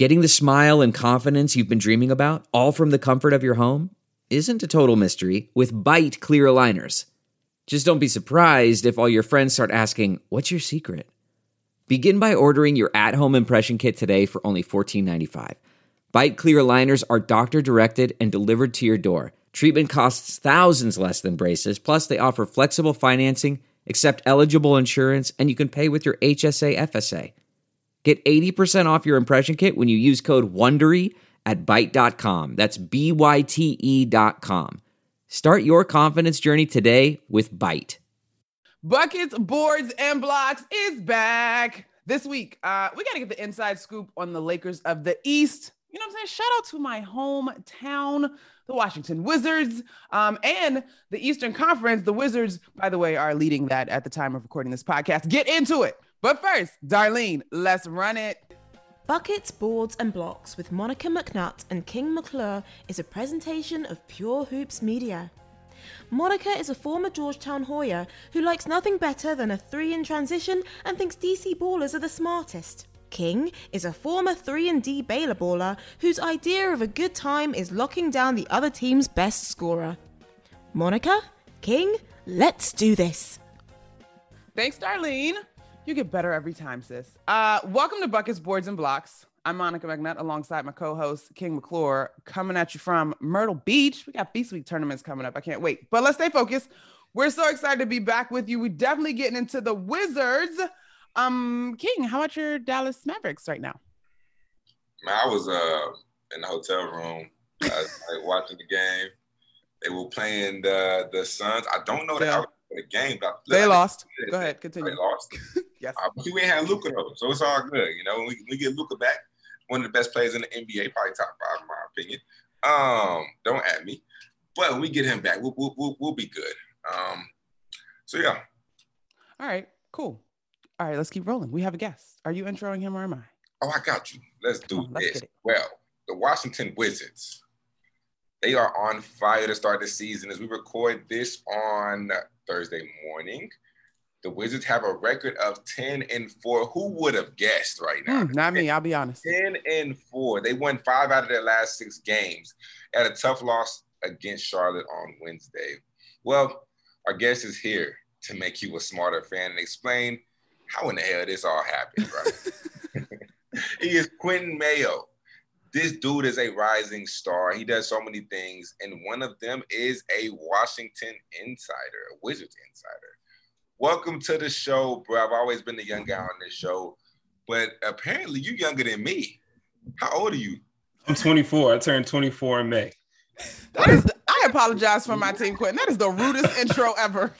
Getting the smile and confidence you've been dreaming about, all from the comfort of your home, isn't a total mystery with Byte clear aligners. Just don't be surprised if all your friends start asking, "What's your secret?" Begin by ordering your at-home impression kit today for only $14.95. Byte clear aligners are doctor-directed and delivered to your door. Treatment costs thousands less than braces, plus they offer flexible financing, accept eligible insurance, and you can pay with your HSA FSA. Get 80% off your impression kit when you use code WONDERY at Byte.com. That's BYTE.com. Start your confidence journey today with Byte. Buckets, Boards, and Blocks is back. This week, we got to get the inside scoop on the Lakers of the East. You know what I'm saying? Shout out to my hometown, the Washington Wizards, and the Eastern Conference. The Wizards, by the way, are leading that at the time of recording this podcast. Get into it. But first, Darlene, let's run it. Buckets, Boards, and Blocks with Monica McNutt and King McClure is a presentation of Pure Hoops Media. Monica is a former Georgetown Hoya who likes nothing better than a 3 in transition and thinks DC ballers are the smartest. King is a former 3-and-D Baylor baller whose idea of a good time is locking down the other team's best scorer. Monica, King, let's do this. Thanks, Darlene. You get better every time, sis. Welcome to Buckets, Boards, and Blocks. I'm Monica McNutt alongside my co-host, King McClure, coming at you from Myrtle Beach. We got Beast Week tournaments coming up. I can't wait. But let's stay focused. We're so excited to be back with you. We're definitely getting into the Wizards. King, how about your Dallas Mavericks right now? Man, I was in the hotel room watching the game. They were playing the Suns. I don't know the outcome of the game, but they lost. Go ahead, continue. They lost. Yes. We ain't had Luka though, so it's all good. You know, when we get Luka back, one of the best players in the NBA, probably top 5 in my opinion. Don't at me, but when we get him back, we'll be good. So yeah. All right, cool. All right, let's keep rolling. We have a guest. Are you introing him or am I? Oh, I got you. Let's do let's this. Get it. Well, the Washington Wizards, they are on fire to start the season. As we record this on Thursday morning, the Wizards have a record of 10-4. Who would have guessed right now? Not me, I'll be honest. 10-4. They won 5 out of their last 6 games. Had a tough loss against Charlotte on Wednesday. Well, our guest is here to make you a smarter fan and explain how in the hell this all happened, right? He is Quentin Mayo. This dude is a rising star. He does so many things, and one of them is a Washington insider, a Wizards insider. Welcome to the show, bro. I've always been the young guy on this show, but apparently you're younger than me. How old are you? I'm 24. I turned 24 in May. I apologize for my team, Quentin. That is the rudest intro ever.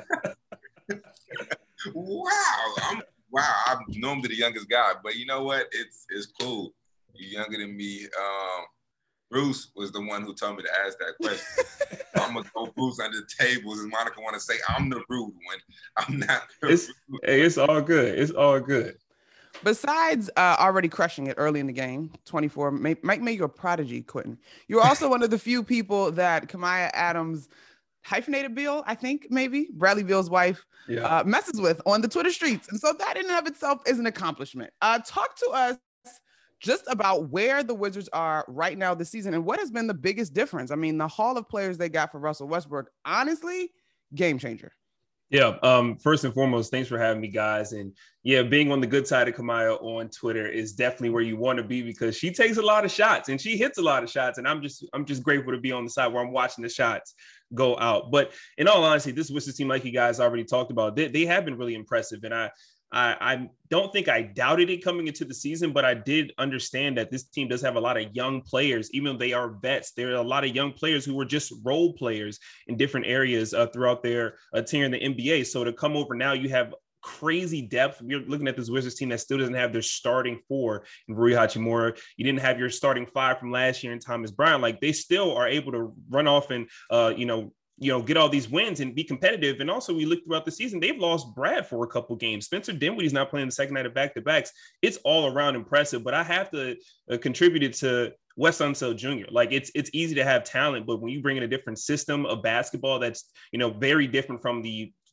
Wow. I'm known to the youngest guy, but you know what? It's cool. You're younger than me. Bruce was the one who told me to ask that question. I'm gonna throw Bruce under the tables, as Monica want to say. I'm the rude one. I'm not. It's all good. It's all good. Besides already crushing it early in the game, 24 might make you a prodigy, Quentin. You're also one of the few people that Kamaya Adams hyphenated Beal, I think maybe Bradley Beal's wife, messes with on the Twitter streets, and so that in and of itself is an accomplishment. Talk to us just about where the Wizards are right now this season and what has been the biggest difference. I mean, the haul of players they got for Russell Westbrook, honestly, game changer. Yeah. First and foremost, thanks for having me, guys. And yeah, being on the good side of Kamaya on Twitter is definitely where you want to be because she takes a lot of shots and she hits a lot of shots. And I'm just grateful to be on the side where I'm watching the shots go out. But in all honesty, this Wizards team, like you guys already talked about, they have been really impressive. And I don't think I doubted it coming into the season, but I did understand that this team does have a lot of young players, even though they are vets. There are a lot of young players who were just role players in different areas throughout their tenure in the NBA. So to come over now, you have crazy depth. We're looking at this Wizards team that still doesn't have their starting 4 in Rui Hachimura. You didn't have your starting 5 from last year in Thomas Bryant. Like they still are able to run off and, get all these wins and be competitive. And also we look throughout the season, they've lost Brad for a couple games. Spencer Dinwiddie's not playing the second night of back-to-backs. It's all around impressive, but I have to contribute it to Wes Unseld Jr. Like it's easy to have talent, but when you bring in a different system of basketball, that's, very different from the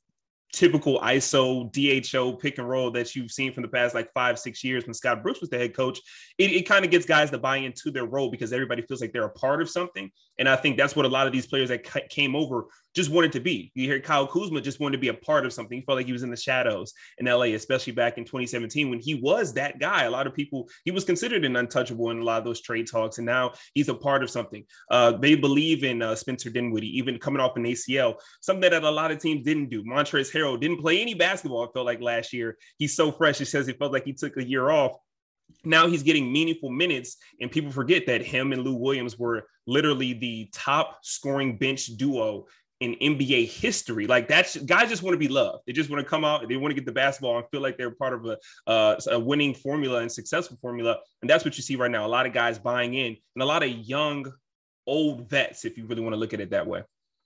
typical ISO DHO pick and roll that you've seen from the past like 5-6 years when Scott Brooks was the head coach. It kind of gets guys to buy into their role because everybody feels like they're a part of something. And I think that's what a lot of these players that came over just wanted to be. You hear Kyle Kuzma just wanted to be a part of something. He felt like he was in the shadows in LA, especially back in 2017 when he was that guy. A lot of people, he was considered an untouchable in a lot of those trade talks, and now he's a part of something. They believe in Spencer Dinwiddie, even coming off an ACL, something that a lot of teams didn't do. Montrezl Harrell didn't play any basketball, I felt like, last year. He's so fresh. He says he felt like he took a year off. Now he's getting meaningful minutes, and people forget that him and Lou Williams were literally the top scoring bench duo in NBA history. Like, that's, guys just want to be loved. They just want to come out, they want to get the basketball and feel like they're part of a winning formula and successful formula. And that's what you see right now. A lot of guys buying in, and a lot of young, old vets, if you really want to look at it that way.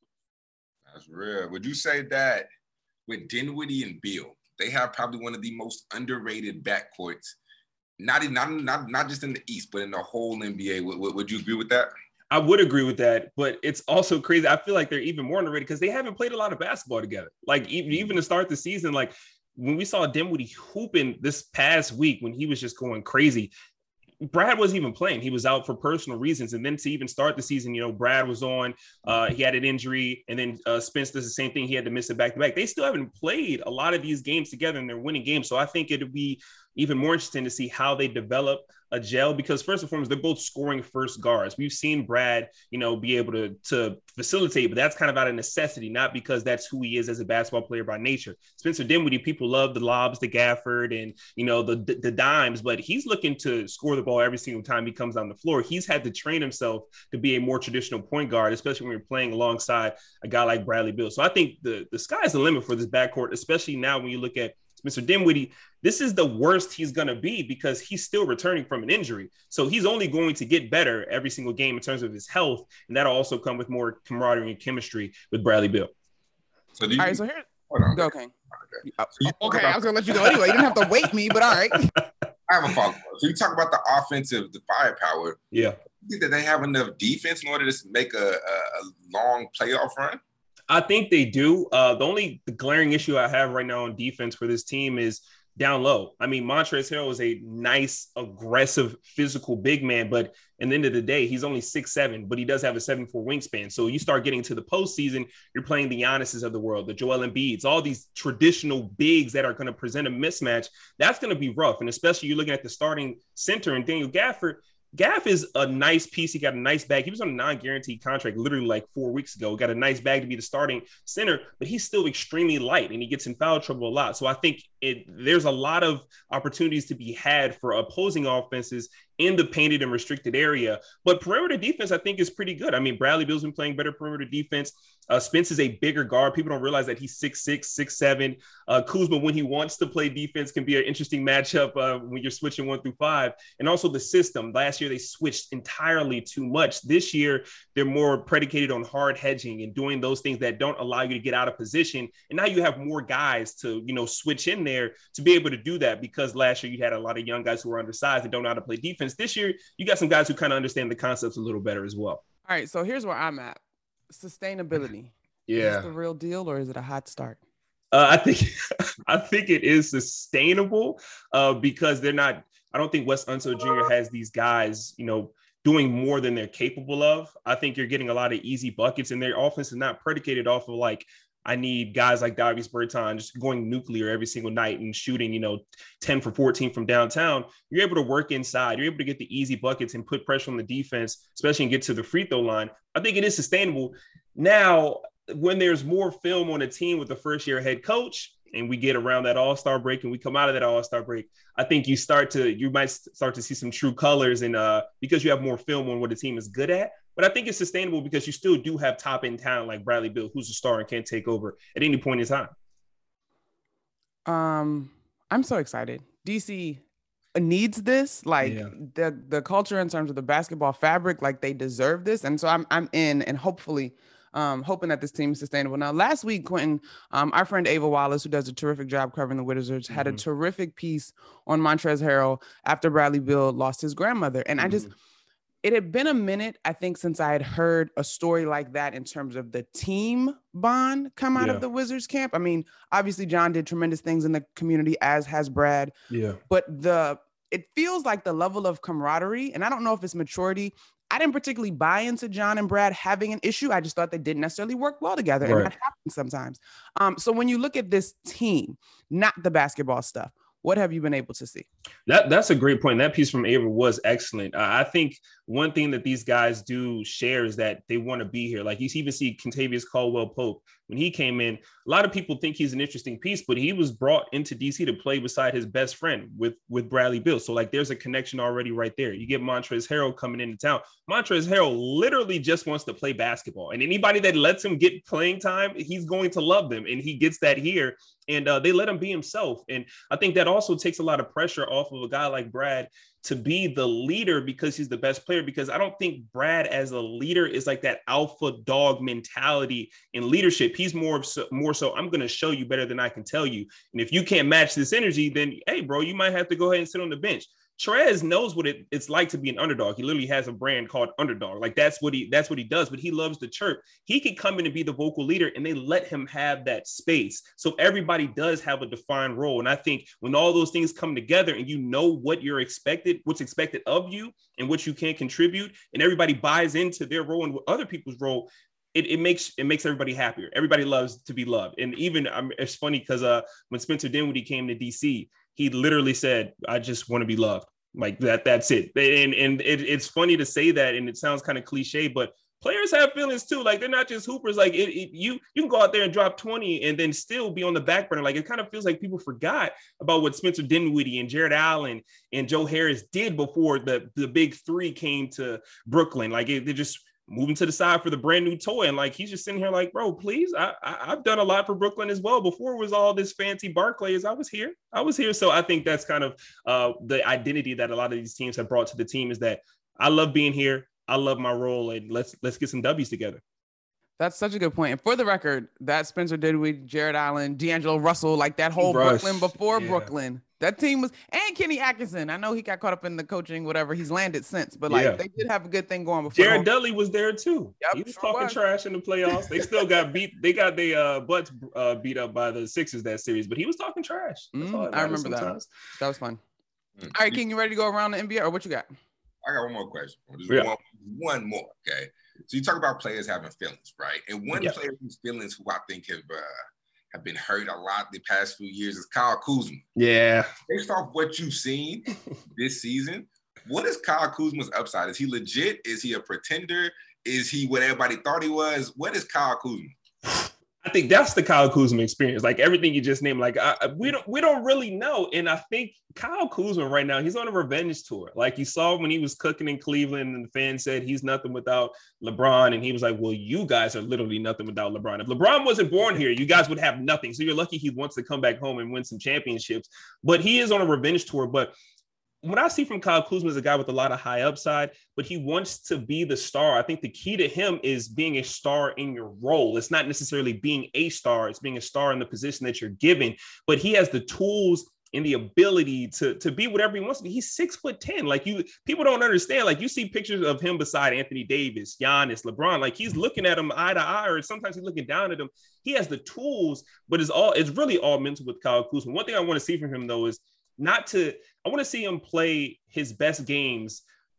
That's real. Would you say that with Dinwiddie and Beal, they have probably one of the most underrated backcourts, not just in the East, but in the whole NBA? Would you agree with that? I would agree with that, but it's also crazy. I feel like they're even more underrated because they haven't played a lot of basketball together. Like, even to start the season, like when we saw Dinwiddie hooping this past week when he was just going crazy, Brad wasn't even playing. He was out for personal reasons. And then to even start the season, Brad was on, he had an injury, and then Spence does the same thing. He had to miss it back-to-back. They still haven't played a lot of these games together, and they're winning games. So I think it'll be even more interesting to see how they develop a gel, because first and foremost, they're both scoring first guards. We've seen Brad, be able to facilitate, but that's kind of out of necessity, not because that's who he is as a basketball player by nature. Spencer Dinwiddie, people love the lobs to Gafford and, the dimes, but he's looking to score the ball every single time he comes on the floor. He's had to train himself to be a more traditional point guard, especially when you're playing alongside a guy like Bradley Beal. So I think the sky's the limit for this backcourt, especially now when you look at Mr. Dinwiddie. This is the worst he's going to be because he's still returning from an injury. So he's only going to get better every single game in terms of his health. And that'll also come with more camaraderie and chemistry with Bradley Beal. So all right, so here, go, King. Okay, I was going to let you go anyway. You didn't have to wait me, but all right. I have a follow-up. So you talk about the offensive, the firepower. Yeah. You think that they have enough defense in order to make a long playoff run? I think they do. The glaring issue I have right now on defense for this team is down low. I mean, Montrezl Harrell is a nice, aggressive, physical big man, but at the end of the day, he's only 6'7", but he does have a 7'4" wingspan. So you start getting to the postseason, you're playing the Giannis's of the world, the Joel Embiid's, all these traditional bigs that are going to present a mismatch. That's going to be rough. And especially you're looking at the starting center and Daniel Gafford. Gaff is a nice piece. He got a nice bag. He was on a non-guaranteed contract literally like 4 weeks ago. Got a nice bag to be the starting center, but he's still extremely light and he gets in foul trouble a lot. So I think there's a lot of opportunities to be had for opposing offenses in the painted and restricted area. But perimeter defense, I think, is pretty good. I mean, Bradley Beal's been playing better perimeter defense. Spence is a bigger guard. People don't realize that he's 6'6", 6'7". Kuzma, when he wants to play defense, can be an interesting matchup when you're switching 1 through 5. And also the system. Last year, they switched entirely too much. This year, they're more predicated on hard hedging and doing those things that don't allow you to get out of position. And now you have more guys to, switch in there to be able to do that, because last year you had a lot of young guys who were undersized and don't know how to play defense. This year, you got some guys who kind of understand the concepts a little better as well. All right, so here's where I'm at. Sustainability. Yeah. Is this the real deal, or is it a hot start? I think it is sustainable because they're not. I don't think Wes Unseld Jr. has these guys, doing more than they're capable of. I think you're getting a lot of easy buckets, and their offense is not predicated off of like, I need guys like Davis Bertans just going nuclear every single night and shooting, 10 for 14 from downtown. You're able to work inside. You're able to get the easy buckets and put pressure on the defense, especially and get to the free throw line. I think it is sustainable. Now, when there's more film on a team with the first-year head coach, and we get around that All-Star break and we come out of that All-Star break, I think you might start to see some true colors, and because you have more film on what the team is good at. But I think it's sustainable because you still do have top-end talent like Bradley Beal, who's a star and can't take over at any point in time. I'm so excited. DC needs this, like the culture in terms of the basketball fabric, like they deserve this. And so I'm in, and hopefully hoping that this team is sustainable. Now, last week, Quentin, our friend Ava Wallace, who does a terrific job covering the Wizards, had a terrific piece on Montrezl Harrell after Bradley Beal lost his grandmother. And it had been a minute, I think, since I had heard a story like that in terms of the team bond come out of the Wizards camp. I mean, obviously John did tremendous things in the community, as has Brad. Yeah. But it feels like the level of camaraderie, and I don't know if it's maturity. I didn't particularly buy into John and Brad having an issue. I just thought they didn't necessarily work well together. Right. And that happens sometimes. So when you look at this team, not the basketball stuff, what have you been able to see? That's a great point. That piece from Ava was excellent. I think one thing that these guys do share is that they want to be here. Like you even see Kentavious Caldwell-Pope when he came in. A lot of people think he's an interesting piece, but he was brought into DC to play beside his best friend with Bradley Beal. So like there's a connection already right there. You get Montrezl Harrell coming into town. Montrezl Harrell literally just wants to play basketball, and anybody that lets him get playing time, he's going to love them, and he gets that here. And they let him be himself. And I think that also takes a lot of pressure off of a guy like Brad to be the leader because he's the best player, because I don't think Brad as a leader is like that alpha dog mentality in leadership. He's more so, I'm going to show you better than I can tell you. And if you can't match this energy, then, hey, bro, you might have to go ahead and sit on the bench. Trez knows what it's like to be an underdog. He literally has a brand called Underdog. Like that's what he does, but he loves to chirp. He can come in and be the vocal leader, and they let him have that space. So everybody does have a defined role. And I think when all those things come together and you know what you're expected, what's expected of you and what you can contribute, and everybody buys into their role and other people's role, it makes everybody happier. Everybody loves to be loved. And even it's funny because when Spencer Dinwiddie came to DC, he literally said, I just want to be loved. Like that's it. And it's funny to say that, and it sounds kind of cliche, but players have feelings too. Like they're not just hoopers. Like you can go out there and drop 20 and then still be on the back burner. Like it kind of feels like people forgot about what Spencer Dinwiddie and Jared Allen and Joe Harris did before the big three came to Brooklyn. Like they just moving to the side for the brand new toy. And like, he's just sitting here like, bro, please, I've done a lot for Brooklyn as well. Before it was all this fancy Barclays, I was here. So I think that's kind of the identity that a lot of these teams have brought to the team, is that I love being here. I love my role, and let's get some W's together. That's such a good point. And for the record, that Spencer Dinwiddie, Jared Allen, D'Angelo Russell, like that whole Brooklyn before Brooklyn, that team was, and Kenny Atkinson. I know he got caught up in the coaching, whatever. He's landed since, but like they did have a good thing going before. Jared Dudley was there too. Yep, he was talking trash in the playoffs. They still got beat. They got their butts beat up by the Sixers that series, but he was talking trash. I remember that. That was fun. All right, King, you ready to go around the NBA, or what you got? I got one more question. One more. Okay. So you talk about players having feelings, right? And one player whose feelings who I think have been hurt a lot the past few years is Kyle Kuzma. Yeah. Based off what you've seen this season, what is Kyle Kuzma's upside? Is he legit? Is he a pretender? Is he what everybody thought he was? What is Kyle Kuzma? I think that's the Kyle Kuzma experience. Like everything you just named, like we don't really know. And I think Kyle Kuzma right now, he's on a revenge tour. Like you saw when he was cooking in Cleveland and the fans said he's nothing without LeBron. And he was like, well, you guys are literally nothing without LeBron. If LeBron wasn't born here, you guys would have nothing. So you're lucky he wants to come back home and win some championships. But he is on a revenge tour. But what I see from Kyle Kuzma is a guy with a lot of high upside, but he wants to be the star. I think the key to him is being a star in your role. It's not necessarily being a star. It's being a star in the position that you're given, but he has the tools and the ability to be whatever he wants to be. He's 6'10". Like people don't understand. Like you see pictures of him beside Anthony Davis, Giannis, LeBron. Like he's looking at him eye to eye, or sometimes he's looking down at him. He has the tools, but it's really all mental with Kyle Kuzma. One thing I want to see from him though is I want to see him play his best games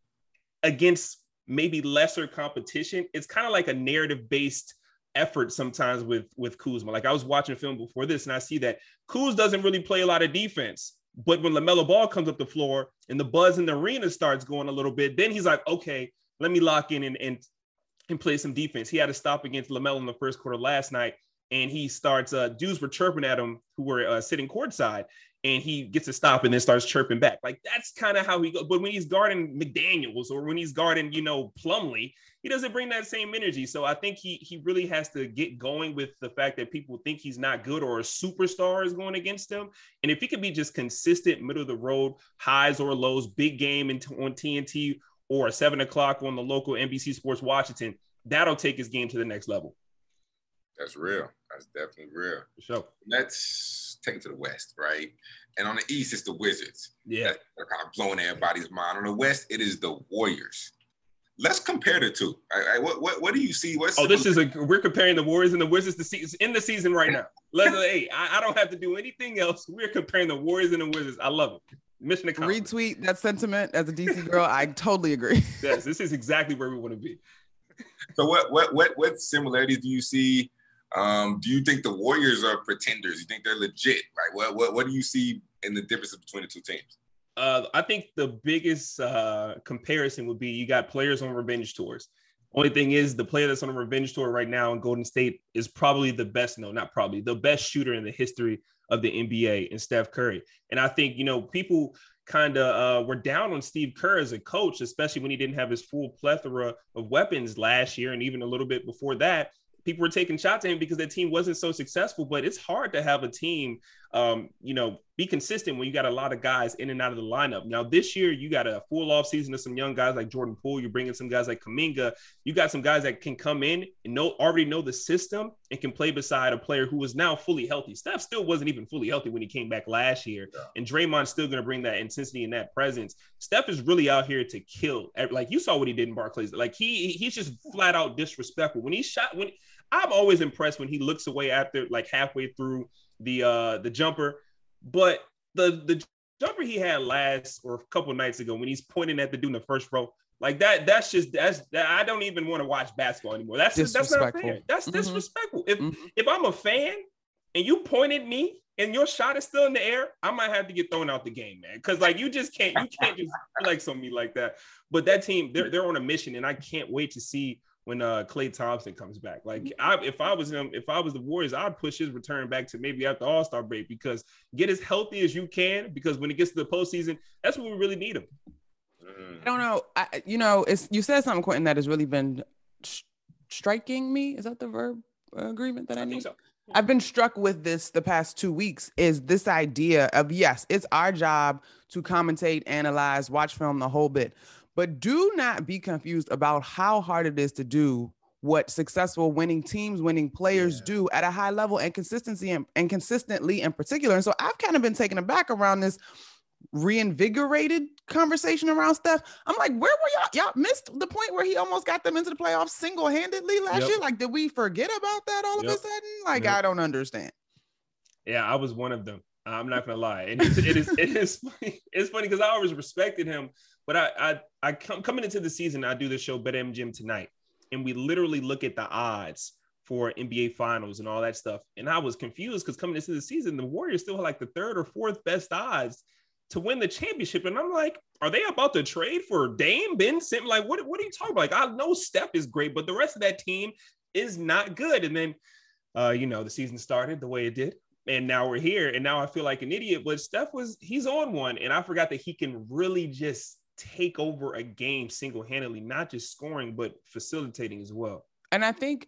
against maybe lesser competition. It's kind of like a narrative-based effort sometimes with Kuzma. Like I was watching film before this, and I see that Kuz doesn't really play a lot of defense. But when LaMelo Ball comes up the floor and the buzz in the arena starts going a little bit, then he's like, okay, let me lock in and play some defense. He had a stop against LaMelo in the first quarter last night, and he starts, dudes were chirping at him who were sitting courtside. And he gets a stop and then starts chirping back. Like, that's kind of how he goes. But when he's guarding McDaniels or when he's guarding, Plumlee, he doesn't bring that same energy. So I think he really has to get going with the fact that people think he's not good or a superstar is going against him. And if he could be just consistent, middle of the road, highs or lows, big game on TNT or 7 o'clock on the local NBC Sports Washington, that'll take his game to the next level. That's real. That's definitely real. For sure. Let's take it to the West, right? And on the East, it's the Wizards. Yeah. They're kind of blowing everybody's mind. On the West, it is the Warriors. let's compare the two. What do you see? We're comparing the Warriors and the Wizards. It's in the season right now. Hey, I don't have to do anything else. We're comparing the Warriors and the Wizards. I love it. Mission accomplished. Retweet that sentiment as a DC girl. I totally agree. Yes, this is exactly where we want to be. So what similarities do you see? Do you think the Warriors are pretenders? You think they're legit? Like what do you see in the differences between the two teams? I think the biggest comparison would be you got players on revenge tours. Only thing is the player that's on a revenge tour right now in Golden State is probably the best shooter in the history of the NBA in Steph Curry. And I think, people kind of were down on Steve Kerr as a coach, especially when he didn't have his full plethora of weapons last year and even a little bit before that. People were taking shots at him because that team wasn't so successful, but it's hard to have a team, be consistent when you got a lot of guys in and out of the lineup. Now, this year, you got a full off season of some young guys like Jordan Poole. You're bringing some guys like Kuminga. You got some guys that can come in and already know the system and can play beside a player who is now fully healthy. Steph still wasn't even fully healthy when he came back last year. Yeah. And Draymond's still going to bring that intensity and that presence. Steph is really out here to kill. Like you saw what he did in Barclays. Like he's just flat out disrespectful. I'm always impressed when he looks away after like halfway through the jumper, but the jumper he had last or a couple of nights ago when he's pointing at the dude in the first row, like that's I don't even want to watch basketball anymore. That's not fair. That's disrespectful. If I'm a fan and you point at me and your shot is still in the air, I might have to get thrown out the game, man. Because like you can't just flex on me like that. But that team, they're on a mission, and I can't wait to see when Klay Thompson comes back. Like if I was the Warriors, I'd push his return back to maybe after All-Star break, because get as healthy as you can, because when it gets to the postseason, that's when we really need him. I don't know. You said something, Quentin, that has really been striking me. Is that the verb agreement that I need? So. I've been struck with this the past 2 weeks, is this idea of, yes, it's our job to commentate, analyze, watch film, the whole bit. But do not be confused about how hard it is to do what successful winning teams, winning players do at a high level and consistency and consistently in particular. And so I've kind of been taken aback around this reinvigorated conversation around Steph. I'm like, where were y'all? Y'all missed the point where he almost got them into the playoffs single-handedly last year. Like, did we forget about that all of a sudden? Like, I don't understand. Yeah, I was one of them. I'm not gonna lie. It's funny. It's funny because I always respected him, but I coming into the season, I do the show BetMGM Tonight, and we literally look at the odds for NBA Finals and all that stuff. And I was confused because coming into the season, the Warriors still had like the third or fourth best odds to win the championship. And I'm like, are they about to trade for Dame, Ben Simmons? Like, what are you talking about? Like, I know Steph is great, but the rest of that team is not good. And then, the season started the way it did. And now we're here. And now I feel like an idiot, but Steph he's on one. And I forgot that he can really just take over a game single-handedly, not just scoring, but facilitating as well. And I think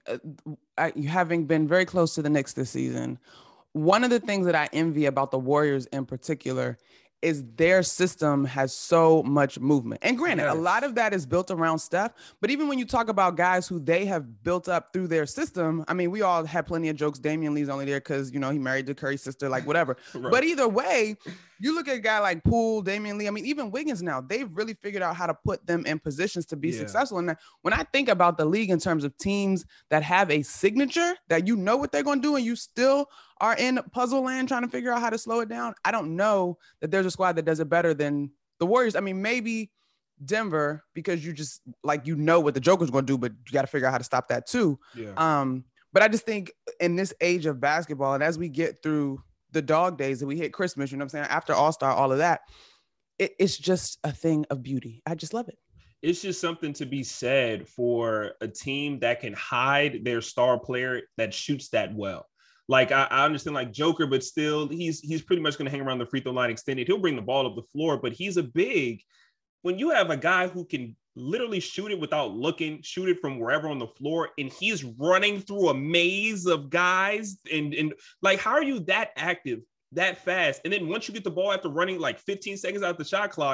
having been very close to the Knicks this season, one of the things that I envy about the Warriors in particular is their system has so much movement. And granted, a lot of that is built around Steph, but even when you talk about guys who they have built up through their system, I mean, we all had plenty of jokes. Damian Lee's only there because, he married the Curry sister, like whatever. Right. But either way, you look at a guy like Poole, Damian Lee, I mean, even Wiggins now, they've really figured out how to put them in positions to be successful. And when I think about the league in terms of teams that have a signature that you know what they're going to do and you still are in puzzle land trying to figure out how to slow it down, I don't know that there's a squad that does it better than the Warriors. I mean, maybe Denver, because you just what the Joker's going to do, but you got to figure out how to stop that too. Yeah. But I just think in this age of basketball, and as we get through the dog days and we hit Christmas, you know what I'm saying? After All-Star, all of that, it's just a thing of beauty. I just love it. It's just something to be said for a team that can hide their star player that shoots that well. Like I understand like Joker, but still he's pretty much going to hang around the free throw line extended. He'll bring the ball up the floor, but he's a big. When you have a guy who can literally shoot it without looking, shoot it from wherever on the floor, and he's running through a maze of guys, and like, how are you that active, that fast? And then once you get the ball after running like 15 seconds out the shot clock,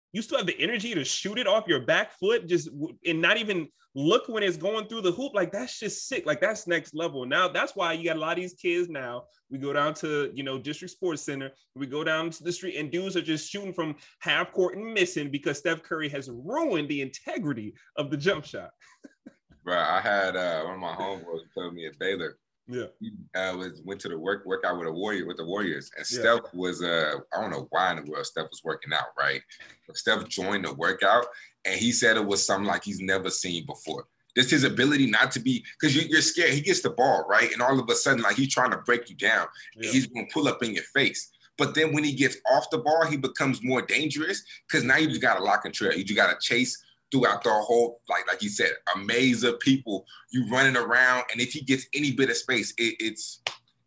you still have the energy to shoot it off your back foot and not even look when it's going through the hoop. Like, that's just sick. Like, that's next level. Now, that's why you got a lot of these kids now. We go down to, District Sports Center. We go down to the street and dudes are just shooting from half court and missing because Steph Curry has ruined the integrity of the jump shot. Bro, I had one of my homeboys told me at Baylor. Yeah, he went to the workout with the Warriors, and Steph was I don't know why in the world Steph was working out, right? But Steph joined the workout, and he said it was something like he's never seen before. Just his ability not to be, because you're scared. He gets the ball, right, and all of a sudden, like, he's trying to break you down, and he's going to pull up in your face. But then when he gets off the ball, he becomes more dangerous because now you just got to lock and trail. You just got to chase throughout the whole, like you said, a maze of people, you running around, and if he gets any bit of space, it's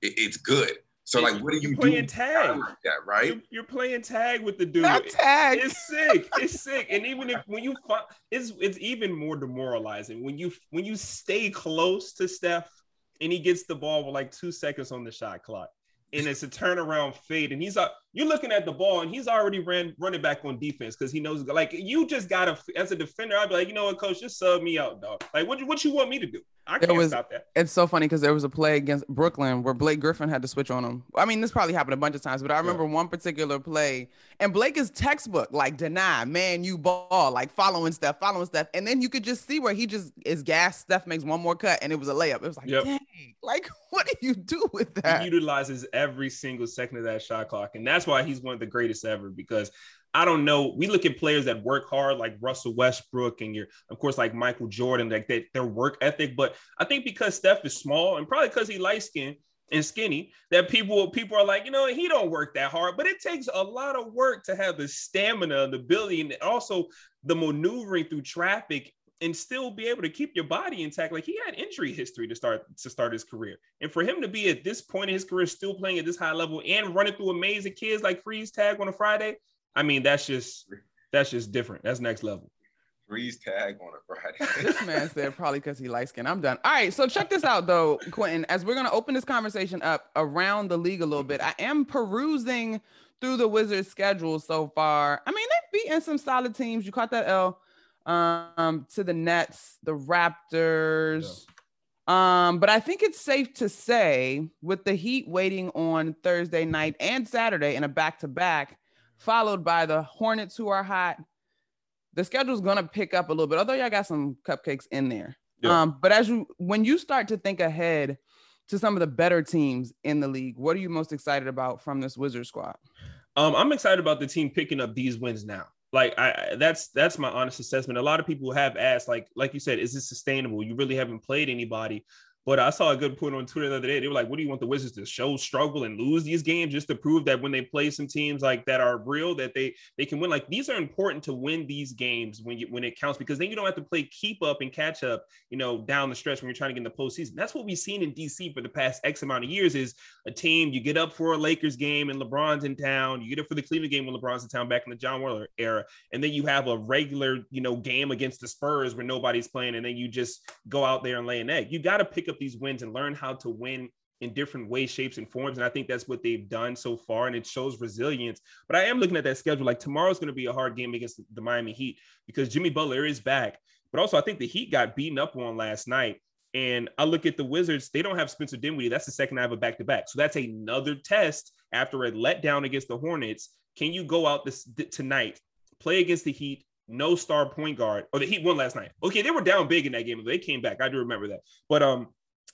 good. So, like, what do you playing do tag like that, right? You're playing tag with the dude. Not tag. It's sick. It's sick. And even when you find, it's even more demoralizing when you stay close to Steph and he gets the ball with like 2 seconds on the shot clock. And it's a turnaround fade, and you're looking at the ball, and he's already running back on defense because he knows, like, you just gotta, as a defender, I'd be like, you know what, coach, just sub me out, dog. Like, what you want me to do? I can't stop that. It's so funny because there was a play against Brooklyn where Blake Griffin had to switch on him. I mean, this probably happened a bunch of times, but I remember one particular play, and Blake is textbook, like, deny, man, you ball, like, following Steph, and then you could just see where he just is gassed. Steph makes one more cut, and it was a layup. It was like, dang, like, what do you do with that? He utilizes every single second of that shot clock, and that's why he's one of the greatest ever, because I don't know. We look at players that work hard, like Russell Westbrook, and of course, like Michael Jordan, like their work ethic. But I think because Steph is small, and probably because he light skinned and skinny, that people are like, he don't work that hard. But it takes a lot of work to have the stamina, the ability, and also the maneuvering through traffic, and still be able to keep your body intact. Like, he had injury history to start his career. And for him to be at this point in his career, still playing at this high level and running through amazing kids like freeze tag on a Friday, I mean, that's just different. That's next level. Freeze tag on a Friday. This man said probably because he light skinned. I'm done. All right. So check this out, though, Quentin, as we're going to open this conversation up around the league a little bit. I am perusing through the Wizards schedule so far. I mean, they've beaten some solid teams. You caught that L to the Nets, the Raptors. Yeah. But I think it's safe to say, with the Heat waiting on Thursday night and Saturday in a back-to-back, followed by the Hornets, who are hot, the schedule's gonna pick up a little bit. Although y'all got some cupcakes in there. Yeah. But when you start to think ahead to some of the better teams in the league, what are you most excited about from this Wizards squad? I'm excited about the team picking up these wins now. Like, that's my honest assessment. A lot of people have asked, like you said, is this sustainable? You really haven't played anybody. But I saw a good point on Twitter the other day. They were like, what do you want the Wizards to show, struggle, and lose these games just to prove that when they play some teams like that are real, that they can win? Like, these are important to win these games when it counts, because then you don't have to play keep up and catch up, down the stretch when you're trying to get in the postseason. That's what we've seen in DC for the past X amount of years, is a team, you get up for a Lakers game and LeBron's in town, you get up for the Cleveland game when LeBron's in town back in the John Wall era, and then you have a regular, game against the Spurs where nobody's playing, and then you just go out there and lay an egg. You got to pick up these wins and learn how to win in different ways, shapes, and forms. And I think that's what they've done so far, and it shows resilience. But I am looking at that schedule. Like, tomorrow's going to be a hard game against the Miami Heat because Jimmy Butler is back. But also, I think the Heat got beaten up on last night. And I look at the Wizards, they don't have Spencer Dinwiddie. That's the second night of a back-to-back. So that's another test after a letdown against the Hornets. Can you go out tonight, play against the Heat, no star point guard? Or the Heat won last night. Okay, they were down big in that game, but they came back. I do remember that. But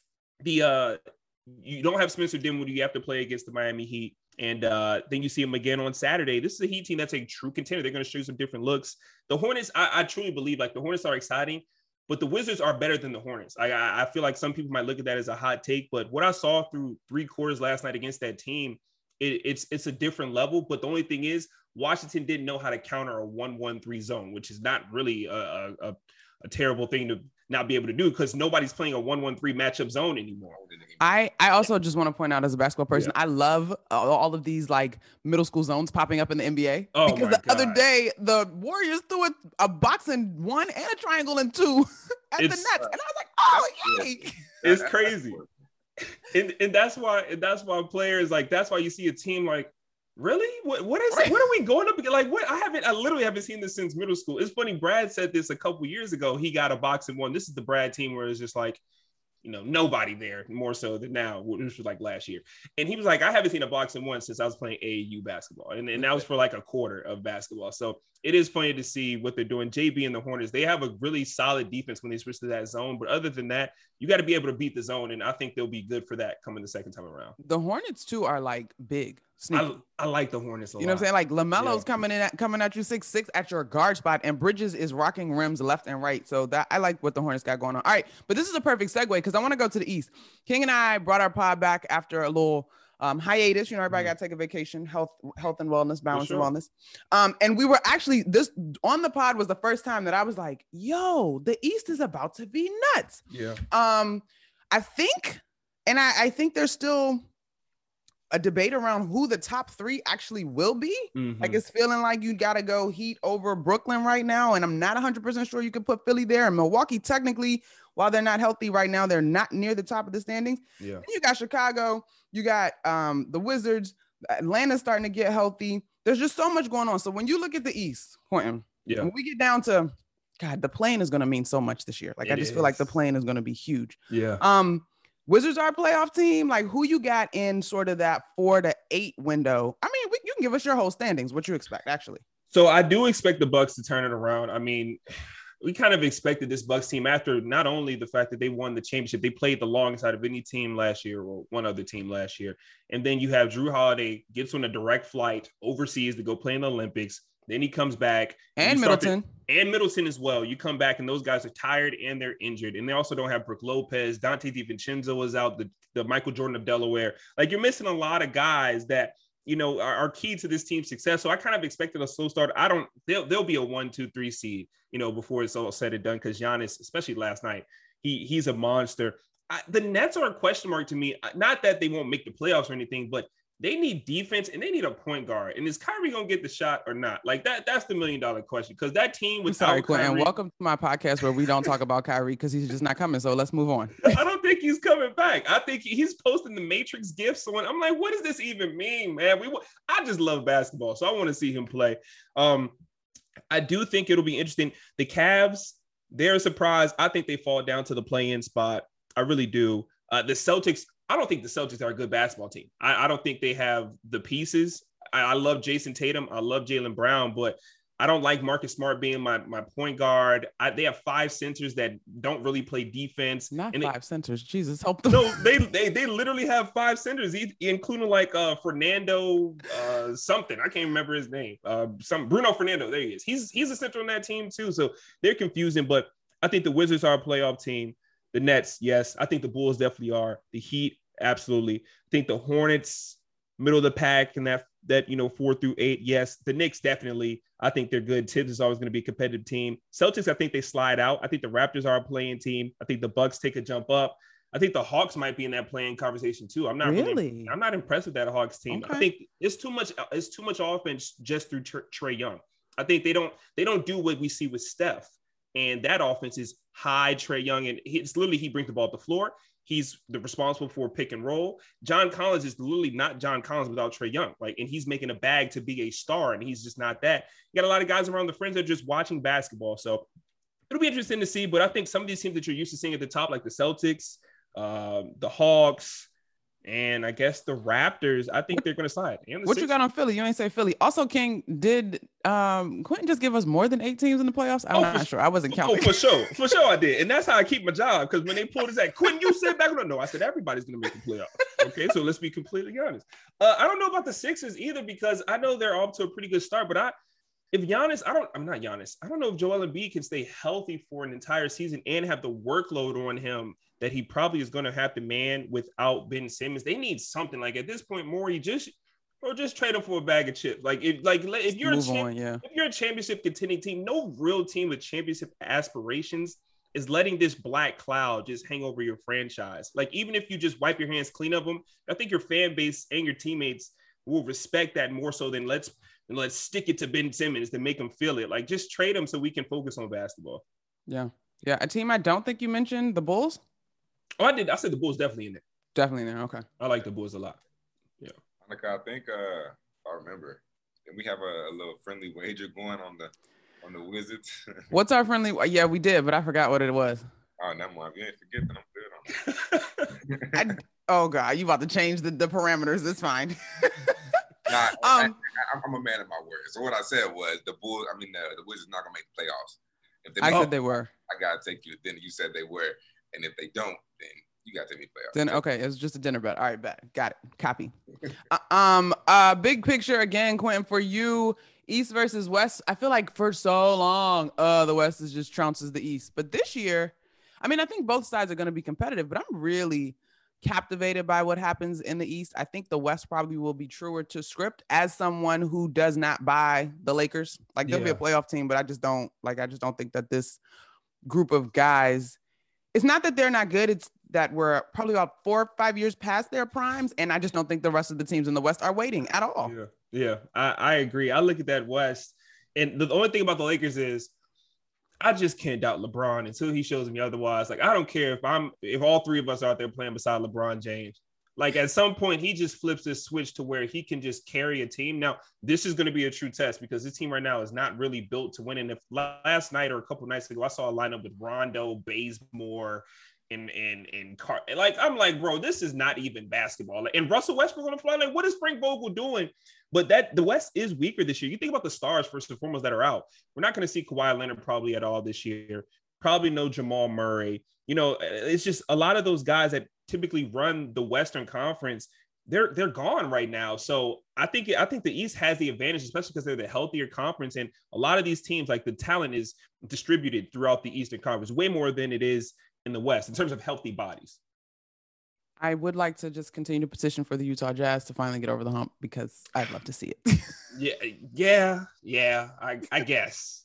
you don't have Spencer Dinwiddie. You have to play against the Miami Heat, and then you see them again on Saturday. This is a Heat team that's a true contender. They're going to show you some different looks. The Hornets, I truly believe, like, the Hornets are exciting, but the Wizards are better than the Hornets. I feel like some people might look at that as a hot take, but what I saw through 3 quarters last night against that team, it's a different level. But the only thing is, Washington didn't know how to counter a 1-1-3 zone, which is not really a terrible thing to not be able to do, because nobody's playing a 1-1-3 matchup zone anymore. I also just want to point out, as a basketball person, I love all of these like middle school zones popping up in the NBA. Oh, because the other day the Warriors threw a box in 1 and a triangle in 2 at the Nets, and I was like, oh yay! It's crazy. And that's why players, like, that's why you see a team like Really? What are we going up against? Like, what? I literally haven't seen this since middle school. It's funny. Brad said this a couple years ago. He got a box and one. This is the Brad team where it's just like, nobody there more so than now, which was like last year. And he was like, I haven't seen a box and one since I was playing AAU basketball. And that was for like a quarter of basketball. So it is funny to see what they're doing. JB and the Hornets, they have a really solid defense when they switch to that zone. But other than that, you got to be able to beat the zone. And I think they'll be good for that coming the second time around. The Hornets too are like big. Sneaky. I like the Hornets a lot. You know what I'm saying? Like LaMelo's coming at you 6'6" at your guard spot, and Bridges is rocking rims left and right. So that I like what the Hornets got going on. All right, but this is a perfect segue because I want to go to the East. King and I brought our pod back after a little hiatus. Everybody got to take a vacation, health and wellness, balance and wellness. And we were actually this on the pod was the first time that I was like, yo, the East is about to be nuts. Yeah. I think there's still a debate around who the top three actually will be. Mm-hmm. Like it's feeling like you got to go Heat over Brooklyn right now. And I'm not 100% sure you can put Philly there. And Milwaukee, technically, while they're not healthy right now, they're not near the top of the standings. Yeah. And you got Chicago, you got the Wizards, Atlanta's starting to get healthy. There's just so much going on. So when you look at the East, Quentin, when we get down to, God, the play-in is going to mean so much this year. Like I just feel like the play-in is going to be huge. Yeah. Wizards are a playoff team. Like who you got in sort of that 4 to 8 window? I mean, you can give us your whole standings. What you expect, actually? So I do expect the Bucks to turn it around. I mean, we kind of expected this Bucks team after not only the fact that they won the championship, they played the longest out of any team last year or one other team last year. And then you have Jrue Holiday gets on a direct flight overseas to go play in the Olympics. Then he comes back. And Middleton. And Middleton as well. You come back and those guys are tired and they're injured. And they also don't have Brook Lopez. Dante DiVincenzo is out, the Michael Jordan of Delaware. Like you're missing a lot of guys that, are key to this team's success. So I kind of expected a slow start. They'll be a 1, 2, 3 seed, before it's all said and done. Because Giannis, especially last night, he's a monster. The Nets are a question mark to me. Not that they won't make the playoffs or anything, but they need defense and they need a point guard. And is Kyrie gonna get the shot or not? Like that's the $1 million question. Because that team was sorry, Quentin. Welcome to my podcast where we don't talk about Kyrie because he's just not coming. So let's move on. I don't think he's coming back. I think he's posting the Matrix gifts on. I'm like, what does this even mean, man? I just love basketball, so I want to see him play. I do think it'll be interesting. The Cavs, they're a surprise. I think they fall down to the play-in spot. I really do. The Celtics. I don't think the Celtics are a good basketball team. I don't think they have the pieces. I love Jason Tatum. I love Jaylen Brown, but I don't like Marcus Smart being my point guard. They have 5 centers that don't really play defense. Not 5 centers. Jesus, help them. No, they literally have 5 centers, including like Fernando something. I can't remember his name. Bruno Fernando. There he is. He's a center on that team too. So they're confusing, but I think the Wizards are a playoff team. The Nets, yes. I think the Bulls definitely are. The Heat, absolutely. I think the Hornets, middle of the pack, and that 4 through 8, yes. The Knicks, definitely. I think they're good. Tibbs is always going to be a competitive team. Celtics, I think they slide out. I think the Raptors are a playing team. I think the Bucks take a jump up. I think the Hawks might be in that playing conversation too. I'm not impressed with that Hawks team. Okay. I think it's too much offense just through Trae Young. I think they don't do what we see with Steph. And that offense is high Trae Young. And he brings the ball up the floor. He's responsible for pick and roll. John Collins is literally not John Collins without Trae Young. And he's making a bag to be a star, and he's just not that. You got a lot of guys around the fringe that are just watching basketball. So it'll be interesting to see. But I think some of these teams that you're used to seeing at the top, like the Celtics, the Hawks, and I guess the Raptors, I think they're going to slide. What you got on Philly? You ain't say Philly. Also, King, did Quentin just give us more than 8 teams in the playoffs? I'm not sure. I wasn't counting. For sure I did. And that's how I keep my job. Because when they pulled this at Quentin, you said back on. No, I said everybody's going to make the playoffs. Okay, so let's be completely honest. I don't know about the Sixers either because I know they're off to a pretty good start. But if Giannis, I don't know if Joel Embiid can stay healthy for an entire season and have the workload on him that he probably is going to have to man without Ben Simmons. They need something. Like at this point, Morey just trade him for a bag of chips. If you're a championship contending team, no real team with championship aspirations is letting this black cloud just hang over your franchise. Like even if you just wipe your hands clean of them, I think your fan base and your teammates will respect that more so than let's stick it to Ben Simmons to make him feel it. Like just trade him so we can focus on basketball. Yeah. A team I don't think you mentioned, the Bulls. Oh, I did. I said the Bulls definitely in there. Definitely in there. Okay. I like the Bulls a lot. Yeah. Monica, I think I remember. And we have a little friendly wager going on the Wizards. What's our friendly? Yeah, we did, but I forgot what it was. Oh, never mind. You ain't forget that I'm good on that. Oh God, you about to change the parameters? It's fine. Nah, I'm a man of my word. So what I said was the Wizards not gonna make the playoffs. If they said they were. I gotta take you. Then you said they were, and if they don't, then you gotta take me playoffs. Then okay, it was just a dinner bet. All right, bet. Got it. Copy. Big picture again, Quentin, for you. East versus West. I feel like for so long, the West is just trounces the East. But this year, I mean, I think both sides are going to be competitive, but I'm really captivated by what happens in the East. I think the West probably will be truer to script as someone who does not buy the Lakers. Like they'll be a playoff team, but I just don't think that this group of guys, it's not that they're not good. It's that we're probably about 4 or 5 years past their primes. And I just don't think the rest of the teams in the West are waiting at all. Yeah, I agree. I look at that West, and the only thing about the Lakers is I just can't doubt LeBron until he shows me otherwise. Like, I don't care if all three of us are out there playing beside LeBron James. Like, at some point, he just flips this switch to where he can just carry a team. Now, this is going to be a true test because this team right now is not really built to win. And if last night or a couple nights ago, I saw a lineup with Rondo, Bazemore, and like, I'm like, bro, this is not even basketball. And Russell Westbrook on the fly. Like, what is Frank Vogel doing? But the West is weaker this year. You think about the stars first and foremost that are out. We're not going to see Kawhi Leonard probably at all this year. Probably no Jamal Murray. You know, it's just a lot of those guys that typically run the Western Conference. They're gone right now. So I think the East has the advantage, especially because they're the healthier conference. And a lot of these teams, like the talent is distributed throughout the Eastern Conference way more than it is in the West in terms of healthy bodies. I would like to just continue to petition for the Utah Jazz to finally get over the hump because I'd love to see it. Yeah. I guess.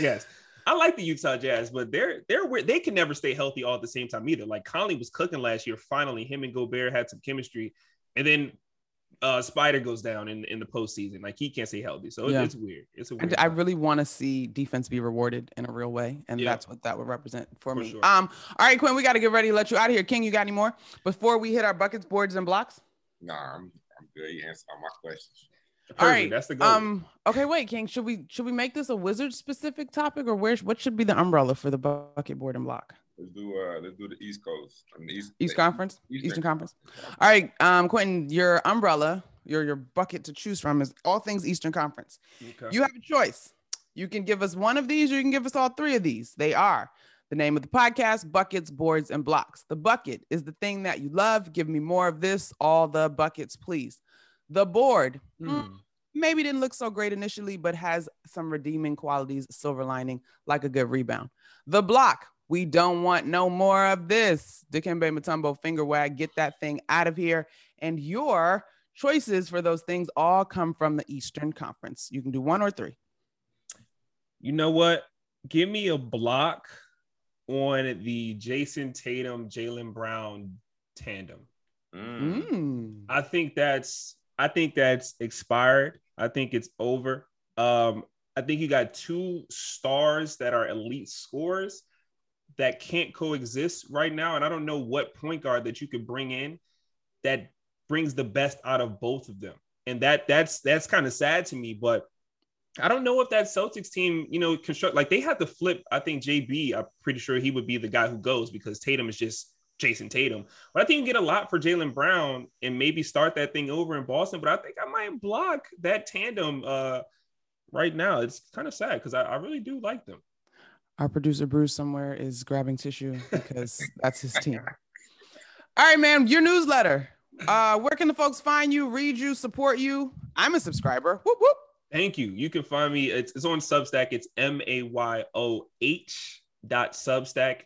I like the Utah Jazz, but they can never stay healthy all at the same time either. Like Conley was cooking last year. Finally, him and Gobert had some chemistry, and then Spider goes down in the postseason. Like he can't stay healthy, so it's weird. It's a weird. I really want to see defense be rewarded in a real way, and that's what that would represent for me. Sure. All right, Quinn, we got to get ready to let you out of here. King, you got any more before we hit our buckets, boards, and blocks? Nah, I'm good. You answered all my questions. Perfect. All right, that's the goal. Okay, wait, King, should we make this a Wizard specific topic, or what should be the umbrella for the bucket, board, and block? Let's do the East Coast. East Conference? Eastern Conference. All right, Quentin, your umbrella, your bucket to choose from is all things Eastern Conference. Okay. You have a choice. You can give us one of these, or you can give us all three of these. They are the name of the podcast, Buckets, Boards, and Blocks. The bucket is the thing that you love. Give me more of this. All the buckets, please. The board maybe didn't look so great initially, but has some redeeming qualities, silver lining, like a good rebound. The block. We don't want no more of this. Dikembe Mutombo finger wag, get that thing out of here. And your choices for those things all come from the Eastern Conference. You can do one or three. You know what? Give me a block on the Jason Tatum, Jaylen Brown tandem. I think that's expired. I think it's over. I think you got two stars that are elite scorers that can't coexist right now. And I don't know what point guard that you could bring in that brings the best out of both of them. And that's kind of sad to me, but I don't know if that Celtics team, like they have to flip. I think JB, I'm pretty sure he would be the guy who goes because Tatum is just Jason Tatum. But I think you can get a lot for Jaylen Brown and maybe start that thing over in Boston. But I think I might block that tandem right now. It's kind of sad because I really do like them. Our producer Bruce somewhere is grabbing tissue because that's his team. All right, man, your newsletter. Where can the folks find you, read you, support you? I'm a subscriber. Whoop, whoop. Thank you. You can find me. It's on Substack. It's mayoh.substack,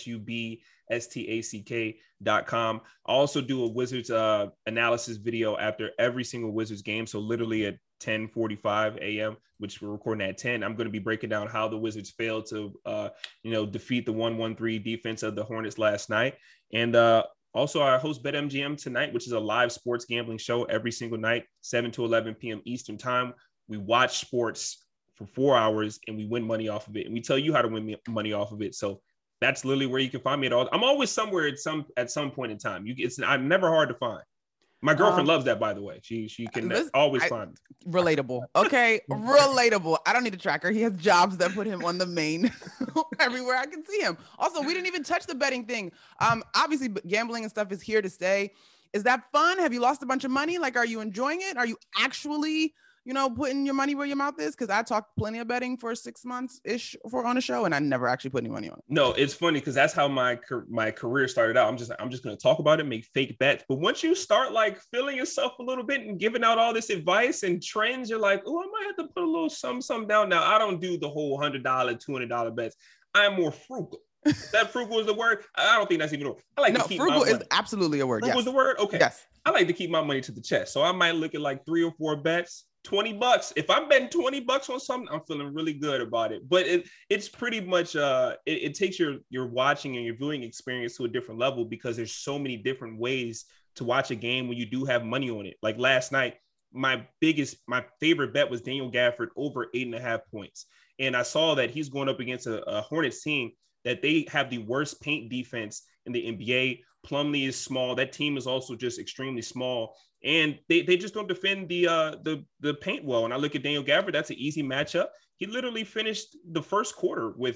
substack.com. I also do a Wizards analysis video after every single Wizards game. So literally at 10:45 a.m., which we're recording at 10, I'm going to be breaking down how the Wizards failed to, defeat the 1-1-3 defense of the Hornets last night. And also I host BetMGM tonight, which is a live sports gambling show every single night, 7 to 11 p.m. Eastern time. We watch sports for 4 hours and we win money off of it. And we tell you how to win money off of it. So that's literally where you can find me at all. I'm always somewhere at some point in time. It's I'm never hard to find. My girlfriend loves that, by the way. She can always find it. Relatable. Okay. Relatable. I don't need a tracker. He has jobs that put him on the main everywhere I can see him. Also, we didn't even touch the betting thing. Obviously gambling and stuff is here to stay. Is that fun? Have you lost a bunch of money? Like, are you enjoying it? Are you actually, putting your money where your mouth is? Because I talked plenty of betting for 6 months ish on a show, and I never actually put any money on it. No, it's funny because that's how my career started out. I'm just going to talk about it, make fake bets. But once you start like feeling yourself a little bit and giving out all this advice and trends, you're like, oh, I might have to put a little something down. Now, I don't do the whole $100, $200 bets. I'm more frugal. That frugal is the word. I don't think that's even a word. I like to keep frugal my money. Is absolutely a word. Frugal is the word. Okay. Yes. I like to keep my money to the chest, so I might look at like 3 or 4 bets, $20. If I'm betting $20 on something, I'm feeling really good about it. But it's pretty much it takes your watching and your viewing experience to a different level because there's so many different ways to watch a game when you do have money on it. Like last night, my favorite bet was Daniel Gafford over 8.5 points, and I saw that he's going up against a Hornets team that they have the worst paint defense in the NBA. Plumlee is small. That team is also just extremely small, and they just don't defend the paint well. And I look at Daniel Gafford, that's an easy matchup. He literally finished the first quarter with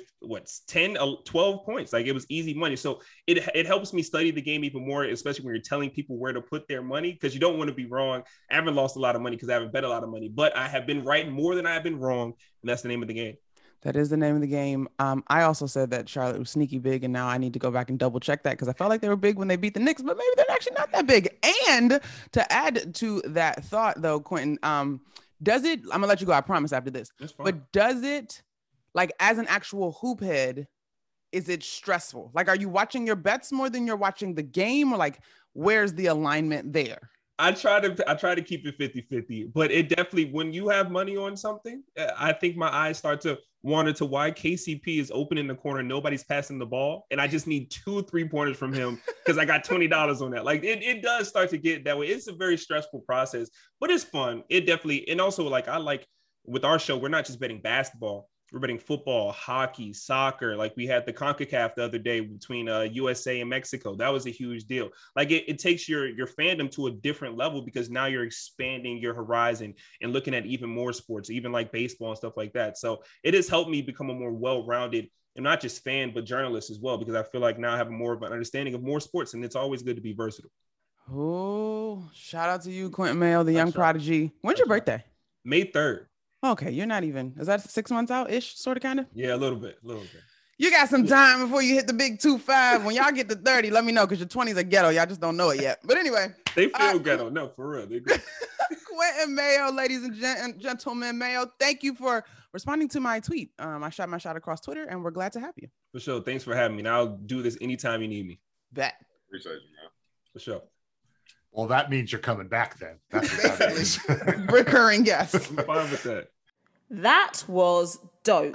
12 points. Like, it was easy money. So it helps me study the game even more, especially when you're telling people where to put their money, because you don't want to be wrong. I haven't lost a lot of money because I haven't bet a lot of money, but I have been right more than I have been wrong, and that's the name of the game. That is the name of the game. I also said that Charlotte was sneaky big, and now I need to go back and double check that because I felt like they were big when they beat the Knicks, but maybe they're actually not that big. And to add to that thought, though, Quentin, does it? I'm gonna let you go. I promise after this. But does it, like, as an actual hoop head, is it stressful? Like, are you watching your bets more than you're watching the game, or like, where's the alignment there? I try to keep it 50-50, but it definitely, when you have money on something, I think my eyes start to wander to why KCP is open in the corner. Nobody's passing the ball. And I just need 2 3-pointers from him because I got $20 on that. Like, it does start to get that way. It's a very stressful process, but it's fun. It definitely, and also, like, I like with our show, we're not just betting basketball. We're betting football, hockey, soccer. Like, we had the CONCACAF the other day between USA and Mexico. That was a huge deal. Like, it takes your fandom to a different level because now you're expanding your horizon and looking at even more sports, even like baseball and stuff like that. So it has helped me become a more well-rounded, and not just fan, but journalist as well, because I feel like now I have more of an understanding of more sports, and it's always good to be versatile. Oh, shout out to you, Quentin Mayo, the young prodigy. When's your birthday? May 3rd. Okay, you're not even. Is that 6 months out ish, sort of, kind of? Yeah, a little bit. You got some time before you hit the big 25. When y'all get to 30, let me know, because your 20s are ghetto. Y'all just don't know it yet. But anyway, they feel ghetto. No, for real, they do. Quentin Mayo, ladies and gentlemen, Mayo, thank you for responding to my tweet. I shot my shot across Twitter, and we're glad to have you. For sure. Thanks for having me. And I'll do this anytime you need me. Bet. Appreciate you, man. For sure. Well, that means you're coming back then. That's what that means. Recurring guest. I'm fine with that. That was dope.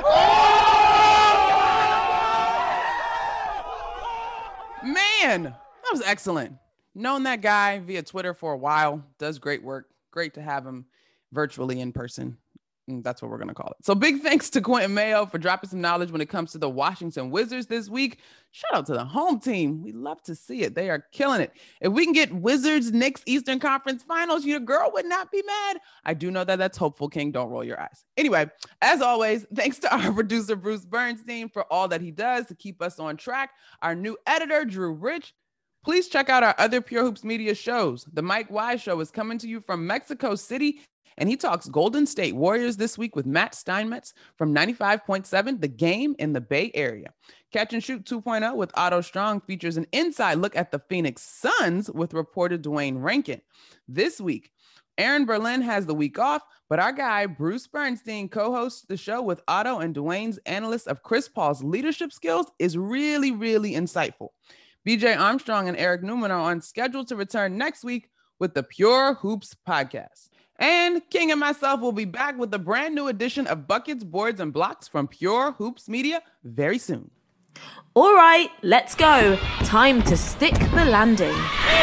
Man, that was excellent. Known that guy via Twitter for a while. Does great work. Great to have him virtually in person. And that's what we're going to call it. So big thanks to Quentin Mayo for dropping some knowledge when it comes to the Washington Wizards this week. Shout out to the home team. We love to see it. They are killing it. If we can get Wizards, Knicks, Eastern Conference Finals, your girl would not be mad. I do know that that's hopeful, King. Don't roll your eyes. Anyway, as always, thanks to our producer, Bruce Bernstein, for all that he does to keep us on track. Our new editor, Drew Rich. Please check out our other Pure Hoops Media shows. The Mike Wise Show is coming to you from Mexico City, and he talks Golden State Warriors this week with Matt Steinmetz from 95.7 The Game in the Bay Area. Catch and Shoot 2.0 with Otto Strong features an inside look at the Phoenix Suns with reporter Dwayne Rankin. This week, Aaron Berlin has the week off, but our guy Bruce Bernstein co-hosts the show with Otto and Dwayne's analyst of Chris Paul's leadership skills is really, really insightful. BJ Armstrong and Eric Newman are on schedule to return next week with the Pure Hoops podcast. And King and myself will be back with a brand new edition of Buckets, Boards, and Blocks from Pure Hoops Media very soon. All right, let's go. Time to stick the landing.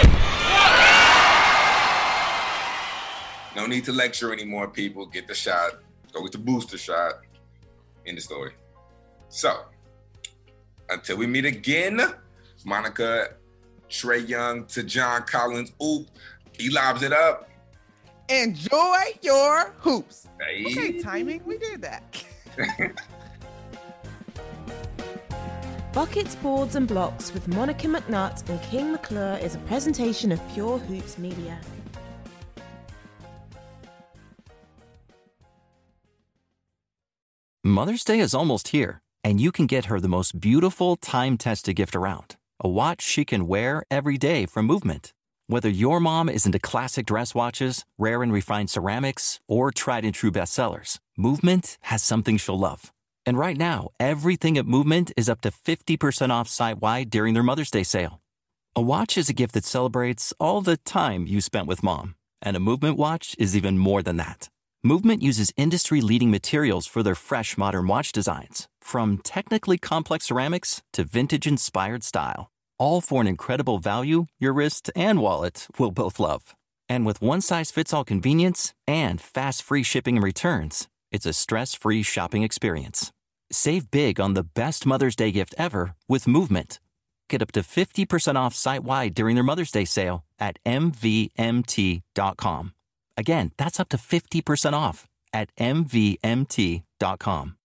No need to lecture anymore, people. Get the shot. Go get the booster shot. End the story. So, until we meet again, Monica, Trae Young to John Collins. Oop. He lobs it up. Enjoy your hoops. Hey. Okay, timing. We did that. Buckets, Boards and Blocks with Monica McNutt and King McClure is a presentation of Pure Hoops Media. Mother's Day is almost here, and you can get her the most beautiful, time-tested gift around. A watch she can wear every day from Movement. Whether your mom is into classic dress watches, rare and refined ceramics, or tried-and-true bestsellers, Movement has something she'll love. And right now, everything at Movement is up to 50% off site-wide during their Mother's Day sale. A watch is a gift that celebrates all the time you spent with mom. And a Movement watch is even more than that. Movement uses industry-leading materials for their fresh, modern watch designs. From technically complex ceramics to vintage-inspired style. All for an incredible value your wrist and wallet will both love. And with one-size-fits-all convenience and fast free shipping and returns, it's a stress-free shopping experience. Save big on the best Mother's Day gift ever with Movement. Get up to 50% off site-wide during their Mother's Day sale at MVMT.com. Again, that's up to 50% off at MVMT.com.